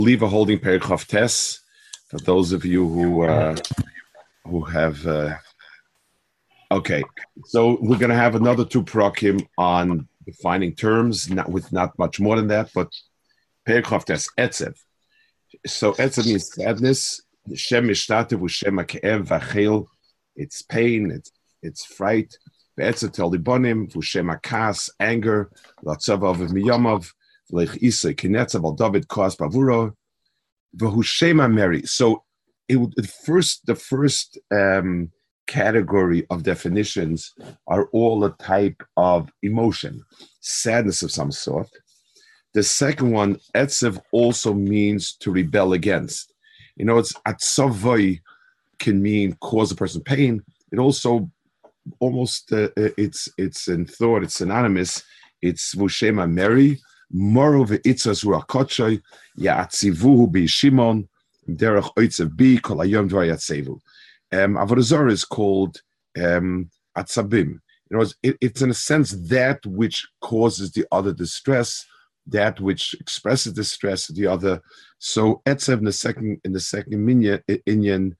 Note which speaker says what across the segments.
Speaker 1: Leave a holding Perikov Tes for those of you who have. Okay, so we're going to have another two prakim on defining terms, not much more than that, but Perikov Tes Etzev. So Etzev means sadness. Shem mishtatev u'shem ha'ke'ev v'achel. It's pain. It's fright. Ve'etzev tel libonim v'shem ha'kas, anger. L'atzav av miyamav. Lech Isa kinetzav al David kos bavuro. V'hushem ha'meri. So the first category of definitions are all a type of emotion, sadness of some sort. The second one, etzev, also means to rebel against. You know, it's atzavai can mean cause a person pain. It also almost it's in thought, it's synonymous. It's vushema meri, moro ve'itzas ruachotchay, ya'atzivuhu b'shimon, derech oitzev bi kol hayom dvar yatzevu. Avodah Zarah is called atzabim. You know, it's in a sense that which causes the other distress, that which expresses distress to the other. So etzev in the second inyan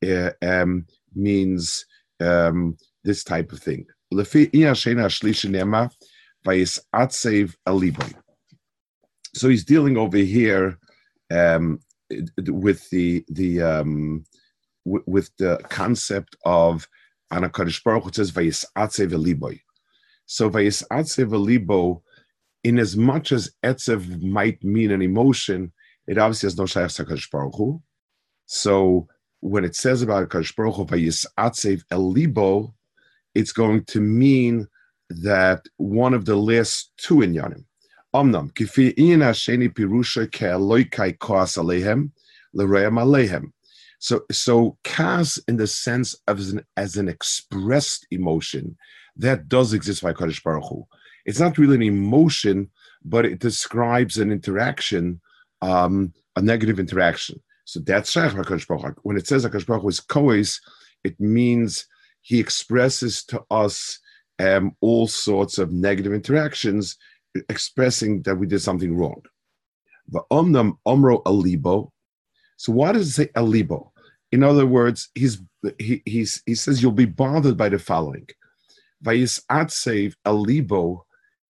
Speaker 1: means this type of thing. So he's dealing over here with the concept of HaKadosh Baruch Hu says vayisatzev eliboy. So vayisatzev elibo, in as much as etzev might mean an emotion, it obviously has no shayach to HaKadosh Baruch Hu. So when it says about HaKadosh Baruch Hu vayisatzev elibo, it's going to mean that one of the last two inyanim. Omnam kifi in hasheni pirusha ke'aloikai koas alehem l'reim alehem. So kas in the sense of as an expressed emotion that does exist by Kadosh Baruch Hu. It's not really an emotion, but it describes an interaction, a negative interaction. So that's Shaykh HaKadosh Baruch Hu. When it says HaKadosh Baruch Hu is kois, it means he expresses to us all sorts of negative interactions, expressing that we did something wrong. V'omnam omro alibo. So why does it say alibo? In other words, he says you'll be bothered by the following. Vayisatzev alibo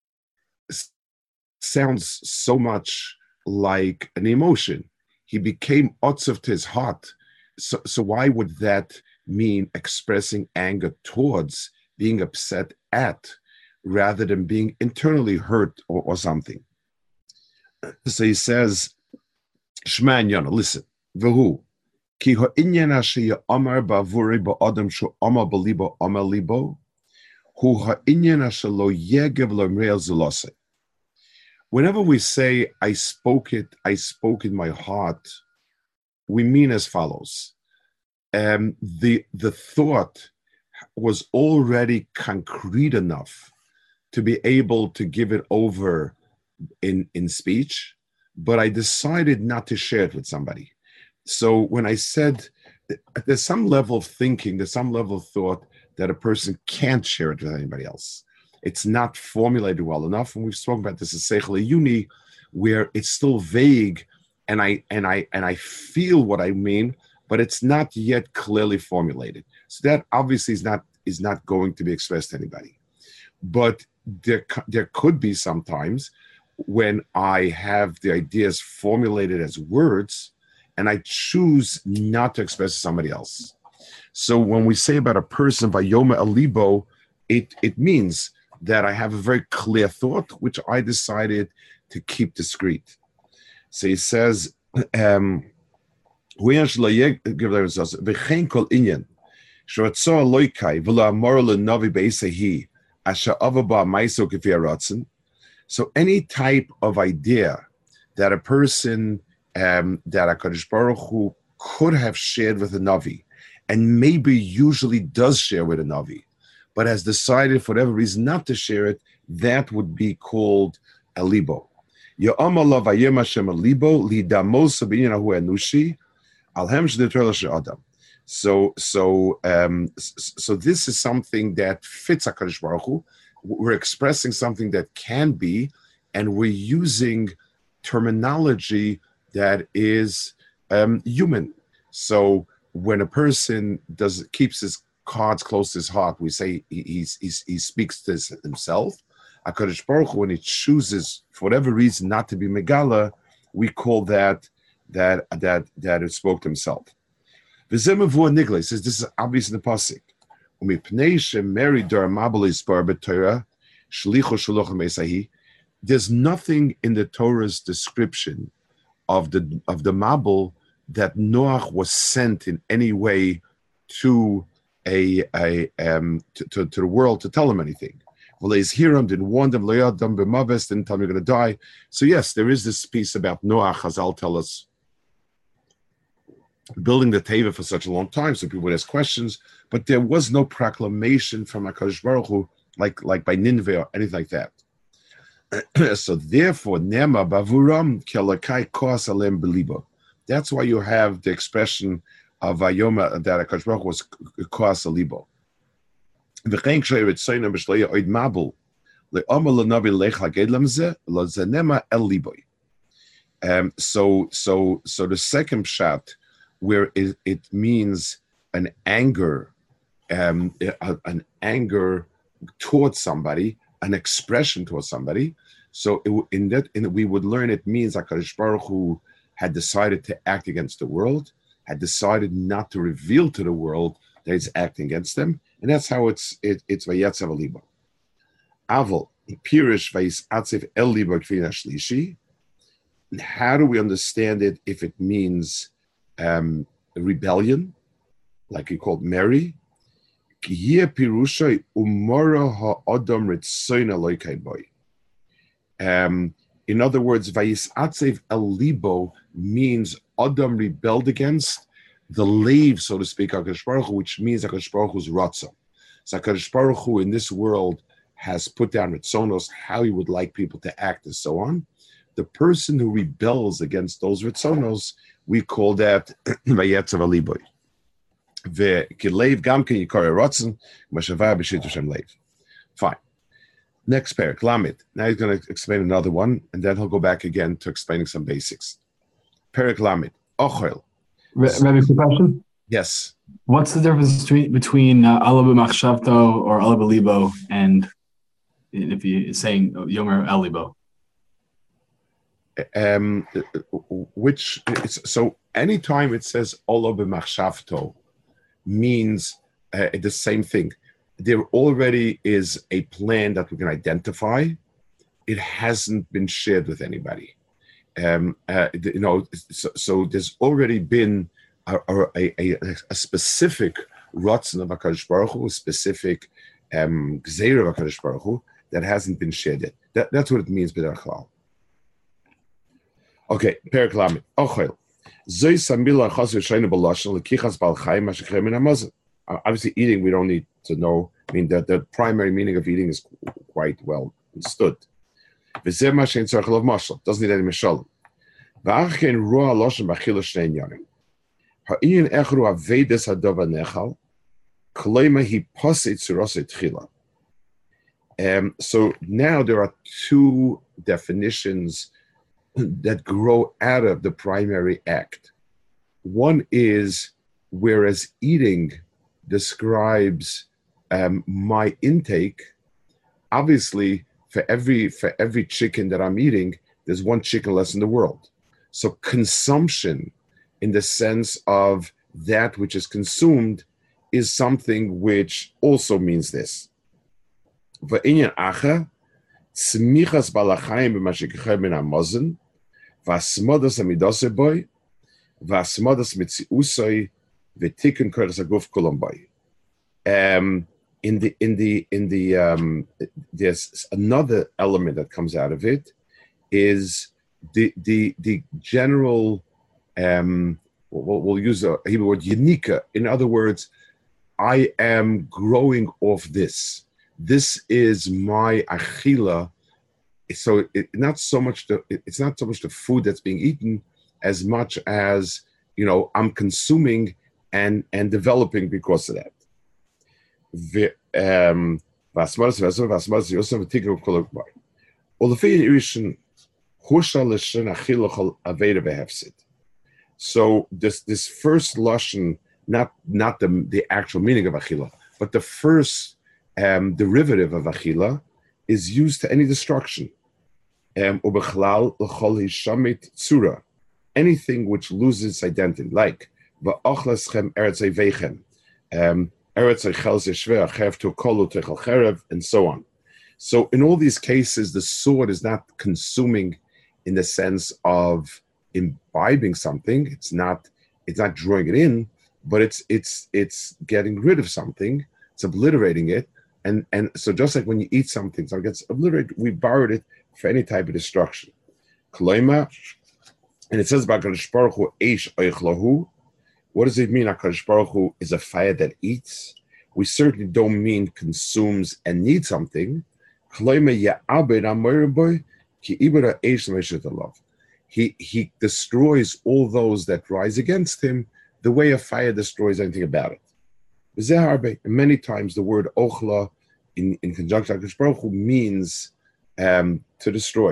Speaker 1: sounds so much like an emotion. He became otzev to his heart. So why would that mean expressing anger towards, being upset at, rather than being internally hurt or something? So he says, Shema Yona, listen. V'hu, ki ha'inyan asher ya'amar ba'avuri ba'adam shu amar b'libo amar libo, hu ha'inyan asher lo yegev l'mreil zulase. Whenever we say, I spoke in my heart, we mean as follows. The thought was already concrete enough to be able to give it over in speech, but I decided not to share it with somebody. So when I said there's some level of thinking, there's some level of thought that a person can't share it with anybody else. It's not formulated well enough. And we've spoken about this at Seichel Uni, where it's still vague, and I feel what I mean, but it's not yet clearly formulated. So that obviously is not going to be expressed to anybody. But there could be sometimes when I have the ideas formulated as words, and I choose not to express to somebody else. So when we say about a person, vayoma alibo, it means that I have a very clear thought, which I decided to keep discreet. So he says, v'chein kol inyan, she'ratzo aloikai v'lo amor lenavi beisehi, asher ava ba maiso kefi haratzon. So any type of idea that a person, that HaKadosh Baruch Hu could have shared with a Navi, and maybe usually does share with a Navi, but has decided for whatever reason not to share it, that would be called a libo. So this is something that fits HaKadosh Baruch Hu. We're expressing something that can be, and we're using terminology that is human. So when a person keeps his cards close to his heart, we say he speaks to himself. HaKadosh Baruch Hu, when he chooses for whatever reason not to be Megala, we call that it spoke to himself. V'zemavur Nigla says this is obvious in the pasuk. There's nothing in the Torah's description of the Mabul that Noach was sent in any way to to the world to tell him anything. Well, he's here him, didn't warn them, didn't tell him you're going to die. So yes, there is this piece about Noach, Chazal tell us, building the Teva for such a long time, so people would ask questions, but there was no proclamation from HaKadosh Baruch Hu, like by Nineveh or anything like that. So therefore, Nema Bavuram Kelakai Kos Alem Belibo. That's why you have the expression of Vayoma that HaKadosh Baruch Hu was Kos Alibo. V'chein ksheir etzoyna b'shleya oid mabul le'omer l'navi lech haged lemze l'zenema el liboy. So the second pshat, where it means an anger towards somebody, an expression towards somebody. So we would learn it means HaKadosh Baruch Hu had decided to act against the world, had decided not to reveal to the world that he's acting against them, and that's how it's vayetzav alibo. Aval pirish vayis atzif el libo kvina shlishi. How do we understand it if it means rebellion, like he called Mary? In other words, Vayis Atzev El Libo means Adam rebelled against the lave, so to speak, HaKadosh Baruch Hu, which means HaKadosh Baruch Hu's Ratzon. So HaKadosh Baruch Hu in this world has put down Ritzonos, how he would like people to act and so on. The person who rebels against those Ritzonos, we call that Vayetzav Aliboy. Fine. Next parak, Lamed. Now he's going to explain another one, and then he'll go back again to explaining some basics. Parak Lamed. Ochel.
Speaker 2: Rabbi, quick question?
Speaker 1: Yes.
Speaker 2: What's the difference between Allah b'machshavto or Allah b'libo and if you're saying Yomer El Libo?
Speaker 1: So anytime it says Allah b'machshavto means the same thing. There already is a plan that we can identify. It hasn't been shared with anybody. So there's already been a specific Ratzon of HaKadosh Baruch Hu, a specific Gzeira of HaKadosh Baruch Hu that hasn't been shared yet. That's what it means b'derech klal. Okay, Perek Lamed. Ochel. Obviously, eating we don't need to know. I mean, the primary meaning of eating is quite well understood. Doesn't need any mishalom. So now there are two definitions that grow out of the primary act. One is, whereas eating describes my intake, obviously for every chicken that I'm eating, there's one chicken less in the world. So consumption, in the sense of that which is consumed, is something which also means this. V'inyan acha, tzmichas balachayim b'mashikachay min hamazon, v'asmodas amidose boy, v'asmodas mitziusoi, v'tikun kodesh haguf kulam boy. There's another element that comes out of it, is the general, we'll use a Hebrew word, yenika. In other words, I am growing off this. This is my achila. So it's not so much the food that's being eaten, as much as, I'm consuming and developing because of that. So this first lashon, not the actual meaning of achila, but the first derivative of achila is used to any destruction. Anything which loses its identity, like and so on. So in all these cases, the sword is not consuming in the sense of imbibing something. It's not drawing it in, but it's getting rid of something. It's obliterating it. And so just like when you eat something, so it gets obliterated, we borrowed it for any type of destruction. Koloima, and it says about HaKadosh Baruch Hu, Eish Oichlahu. What does it mean HaKadosh Baruch Hu is a fire that eats? We certainly don't mean consumes and needs something. He destroys all those that rise against him the way a fire destroys anything about it. And many times the word ochla in conjunction with HaKadosh Baruch Hu means to destroy.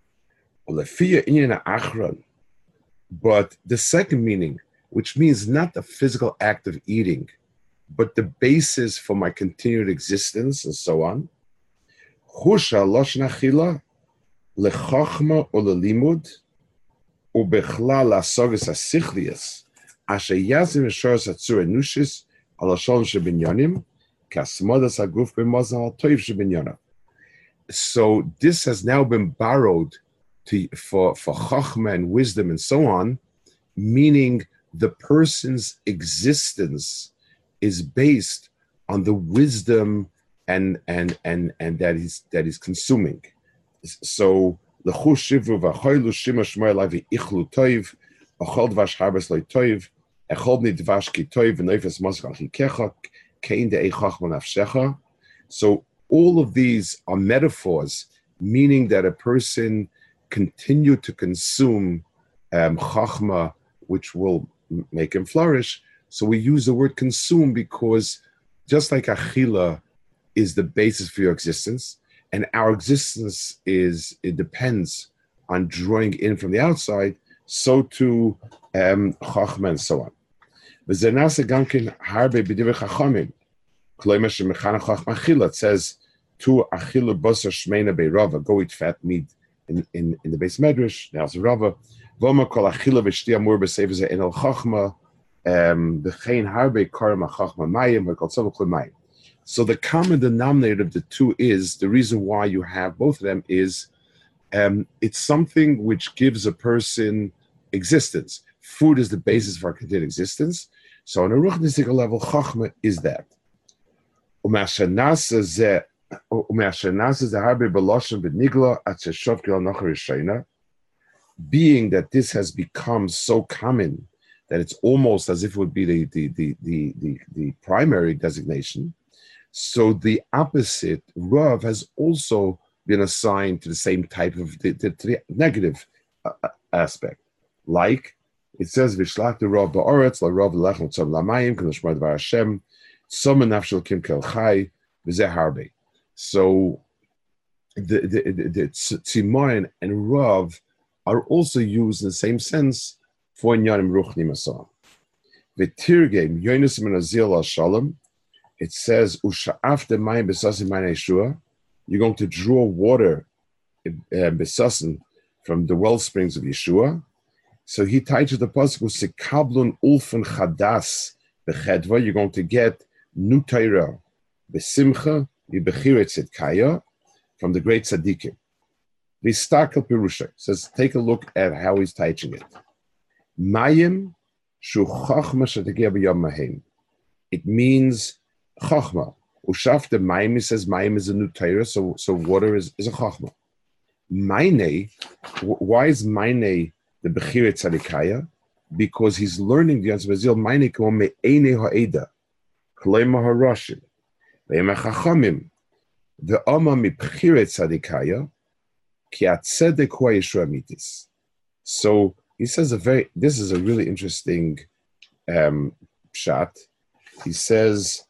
Speaker 1: But the second meaning, which means not the physical act of eating, but the basis for my continued existence and so on. Chusha lashon achila lechachma or lelimud ubechlal lasogas asichlias asher yazim eshoras atzur enushis alashon shebinyanim kasmodas aguf b'mazal toiv shebinyana. So this has now been borrowed for chachma and wisdom and so on, meaning the person's existence is based on the wisdom and that he's consuming. So lechu shivru v'choylu shima shmor lavi ichlu toiv achol dvash harbes loy toiv echol nidvash ki toiv v'neifes maskal chikecha kein de'ei chachma nafshecha. So all of these are metaphors, meaning that a person continue to consume chachma, which will make him flourish. So we use the word consume because just like achila is the basis for your existence, and our existence it depends on drawing in from the outside, so too chachma and so on. It says to achila basar shmeina beirava, go eat fat meat in the base medrash. Now it's a rava. Voma kol achila v'shti amur b'sefer ze enel chachma b'chein harbe karma chachma mayim v'kol tzavuk l'mayim. So the common denominator of the two is the reason why you have both of them is it's something which gives a person existence. Food is the basis for our continued existence. So on a ruchnistic level, chachma is that. Being that this has become so common that it's almost as if it would be the primary designation. So the opposite, Rav, has also been assigned to the same type of to the negative aspect. Like it says, "Vishlach the Rav ba'aretz la Rav lechem tzom lamayim k'nashmar dvar Hashem tzom nafshel kim kel chai v'zeh harbe." So the Tzimoin and Rav are also used in the same sense for Inyanim Ruchnim Asam. V'tirgem Yonis min azil al shalom. It says, "Usha'af de mayim besasim mayim Yeshua." You're going to draw water besasim from the well springs of Yeshua. So he tied to the pasuk "Sekablun ulfen chadas bechedva." You're going to get new Torah besimcha v'bechiret tzedkaya from the great tzaddikim. V'stakel pirusha says, take a look at how he's teaching it. Mayim shu chachma shetegia b'yom mahem. It means chachma. Ushaf the mayim, he says mayim is a new Torah, so water is a chachma. Maine, why is Maine the bechiret tzadikaya? Because he's learning the answer. Maine k'mo me'ene ha'eda, k'leima ha'rashim, ve'ema chachamim, ve'ama mi'bechiret tzadikaya, ki atzedek hu ha'yeshua mitis. So he says this is a really interesting pshat. He says,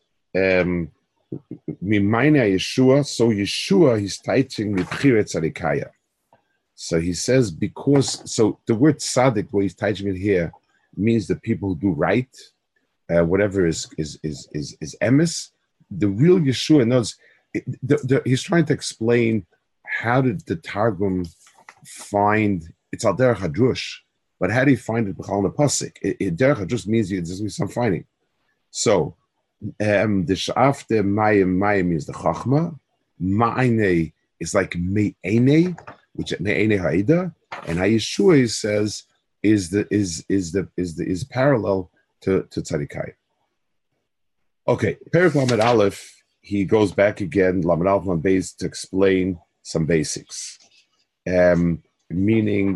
Speaker 1: Mimayne Yeshua, so Yeshua he's teaching Mibchiret Tzadikaya. So he says, so the word tzaddik, where he's teaching it here, means the people who do right, whatever is emes. The real Yeshua knows. He's trying to explain how did the Targum find it's al derech hadrush, but how do you find it b'chal nepasik? Derech hadrush means there's some finding. So the shafte mayim means the chachma. Ma'ane is like me'ene, which me'ene ha'ida, and Yeshua says is parallel to tzaddikai. Okay, Perek Lamed Aleph. He goes back again, Lamed Aleph Lamed Beis, to explain some basics. Meaning,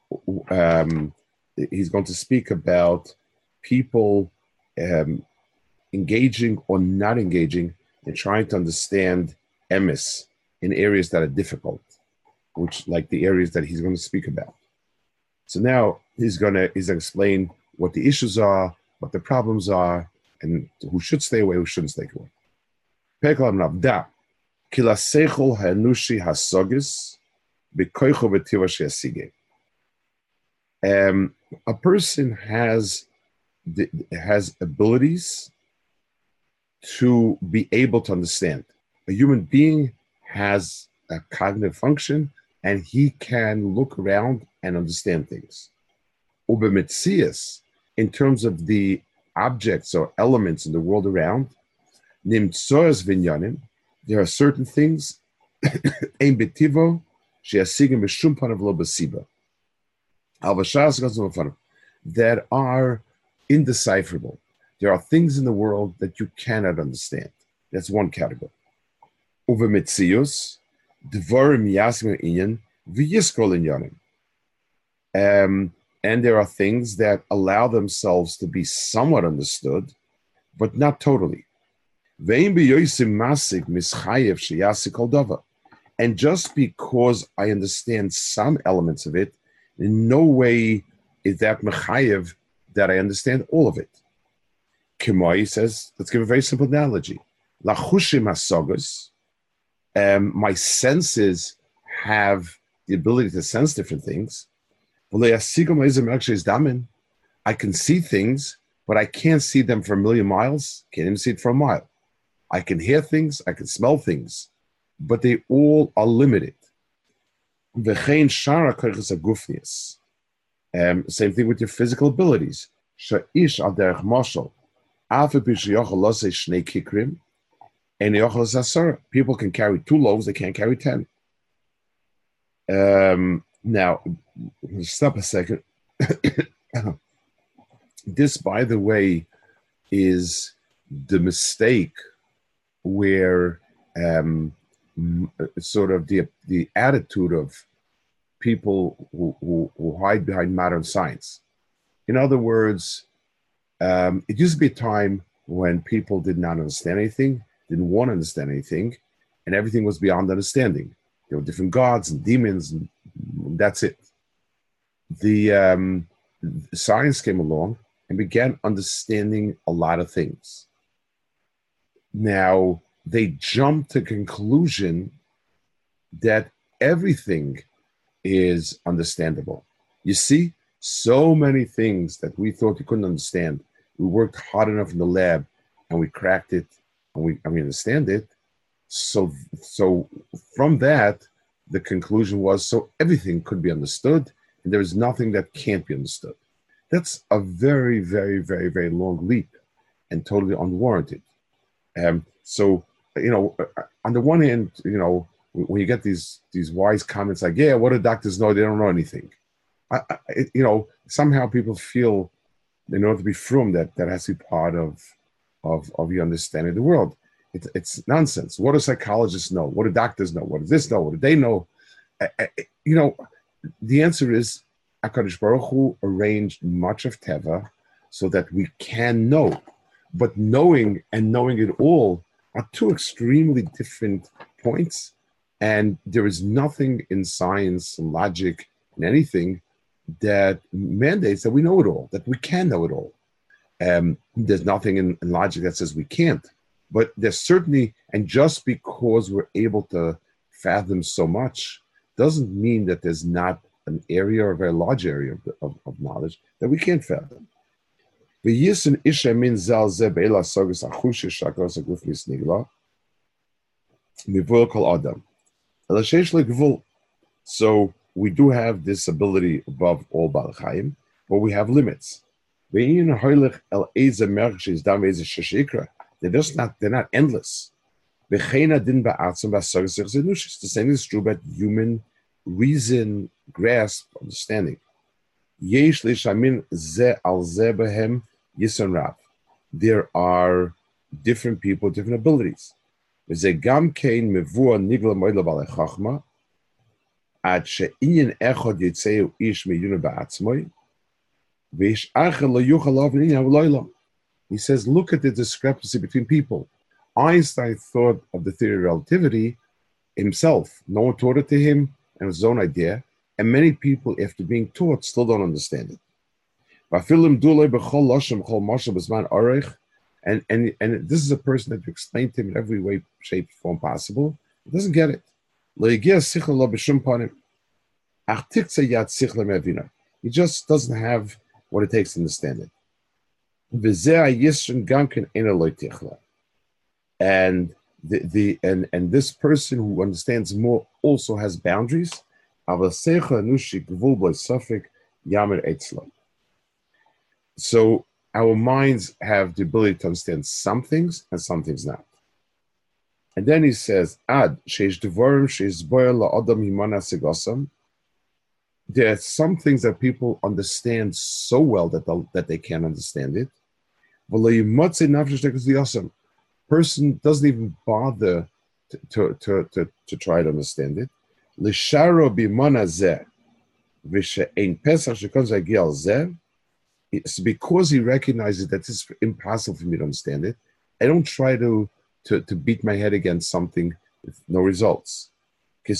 Speaker 1: he's going to speak about people engaging or not engaging in trying to understand emes in areas that are difficult, which like the areas that he's going to speak about. So now he's going to explain what the issues are, what the problems are, and who should stay away, who shouldn't stay away. A person has abilities to be able to understand. A human being has a cognitive function, and he can look around and understand things. In terms of the objects or elements in the world around, there are certain things that are indecipherable. There are things in the world that you cannot understand. That's one category. And there are things that allow themselves to be somewhat understood, but not totally. And just because I understand some elements of it, in no way is that mechayev that I understand all of it. Kimoi says, let's give a very simple analogy. Lachushim hasogas, my senses have the ability to sense different things. I can see things, but I can't see them for a million miles. Can't even see it for a mile. I can hear things, I can smell things, but they all are limited. Same thing with your physical abilities. People can carry 2 loaves, they can't carry 10. Now, stop a second. This, by the way, is the mistake where sort of the attitude of people who hide behind modern science. In other words, it used to be a time when people did not understand anything, didn't want to understand anything, and everything was beyond understanding. There were different gods and demons, and that's it. The science came along and began understanding a lot of things. Now, they jumped to the conclusion that everything is understandable. You see, so many things that we thought we couldn't understand, we worked hard enough in the lab and we cracked it and we understand it. So from that, the conclusion was, so everything could be understood and there is nothing that can't be understood. That's a very, very, very, very long leap and totally unwarranted. So, on the one hand, when you get these wise comments like, yeah, what do doctors know? They don't know anything. Somehow people feel in order to be frum that has to be part of your understanding of the world. It's nonsense. What do psychologists know? What do doctors know? What does this know? What do they know? The answer is HaKadosh Baruch Hu arranged much of Teva so that we can know. But knowing and knowing it all are 2 extremely different points. And there is nothing in science and logic and anything that mandates that we know it all, that we can know it all. There's nothing in logic that says we can't. But there's certainly, and just because we're able to fathom so much, doesn't mean that there's not an area or a very large area of knowledge that we can't fathom. So we do have this ability above all Baal Chaim, but we have limits. They're not endless. The same is true about human reason, grasp, understanding. There are different people, different abilities. He says, look at the discrepancy between people. Einstein thought of the theory of relativity himself. No one taught it to him, and it was his own idea. And many people, after being taught, still don't understand it. And this is a person that you explain to him in every way, shape, form possible. He doesn't get it. He just doesn't have what it takes to understand it. And this person who understands more also has boundaries. So our minds have the ability to understand some things and some things not. And then he says, there are some things that people understand so well that they can't understand it. Person doesn't even bother to try to understand it. It's because he recognizes that it's impossible for me to understand it. I don't try to beat my head against something with no results. Like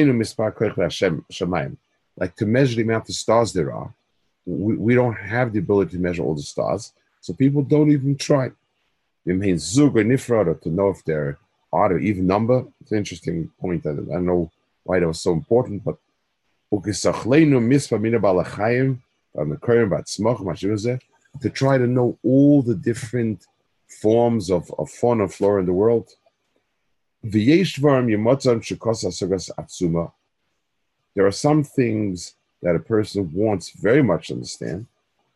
Speaker 1: to measure the amount of stars there are, we don't have the ability to measure all the stars, so people don't even try. It means zug or nifrad, to know if they're odd or even number. It's an interesting point. I don't know why that was so important, but to try to know all the different forms of fauna and flora in the world. There are some things that a person wants very much to understand.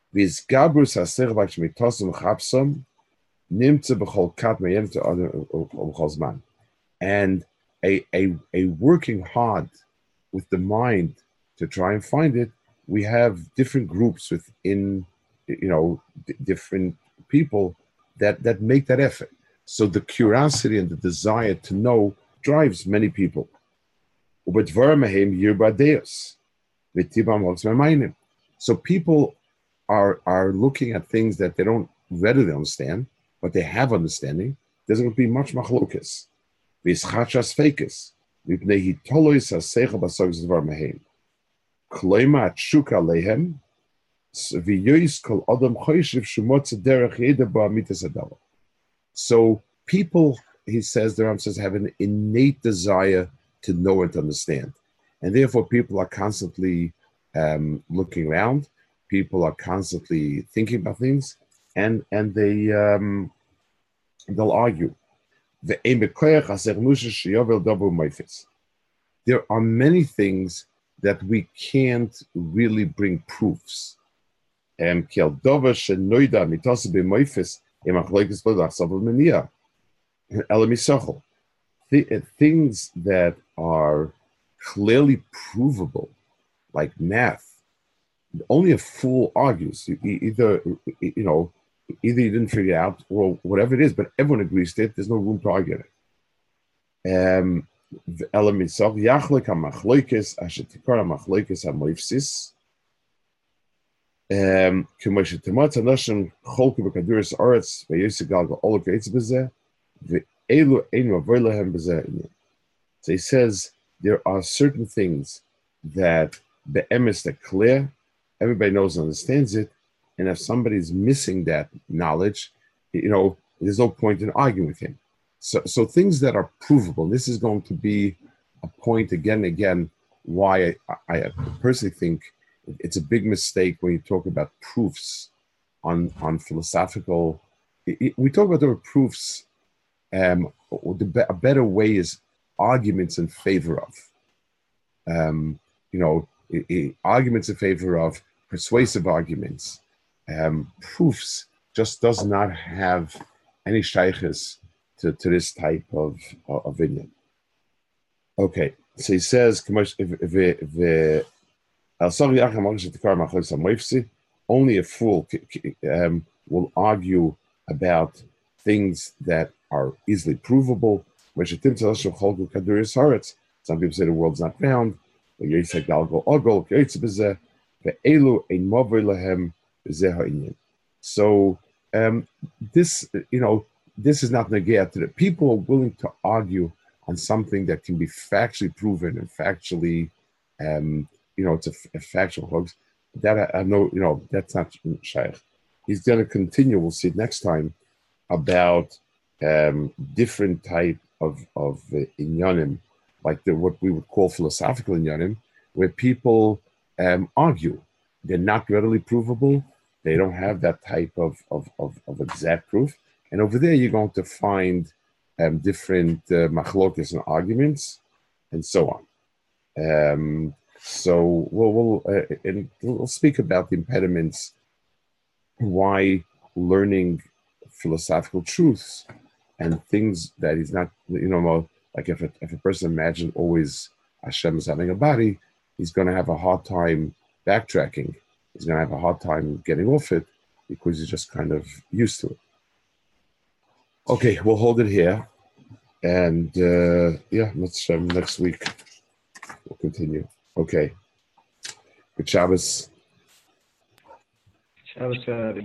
Speaker 1: And a working hard with the mind to try and find it, we have different groups within, different people that make that effort. So the curiosity and the desire to know drives many people. So people are looking at things that they don't readily understand, but they have understanding. There's going to be much machlokas. So people, he says, the Ram says, have an innate desire to know and to understand. And therefore people are constantly looking around. People are constantly thinking about things, and they'll argue. There are many things that we can't really bring proofs. Things that are clearly provable, like math. Only a fool argues. Either you didn't figure it out or whatever it is, but everyone agrees to it. There's no room to argue it. So he says there are certain things that the emes are clear, everybody knows and understands it, and if somebody's missing that knowledge, there's no point in arguing with him. So things that are provable, this is going to be a point again and again why I personally think it's a big mistake when you talk about proofs on philosophical. We talk about the proofs. A better way is arguments in favor of. Arguments in favor of, persuasive arguments. Proofs just does not have any shaykhs to this type of opinion. Okay, so he says, only a fool will argue about things that are easily provable. Some people say the world's not round. So this is not negate to the people are willing to argue on something that can be factually proven and factually, it's a factual hoax. That I know, that's not shaykh. He's going to continue. We'll see next time about different type of inyanim, like what we would call philosophical inyanim, where people argue. They're not readily provable. They don't have that type of exact proof. And over there, you're going to find different machlokes and arguments, and so on. So we'll speak about the impediments, why learning philosophical truths and things that is not, like if a person imagines always Hashem is having a body, he's going to have a hard time backtracking. He's going to have a hard time getting off it because he's just kind of used to it. Okay, we'll hold it here. And let's next week we'll continue. Okay. Good Shabbos.
Speaker 3: Shabbos.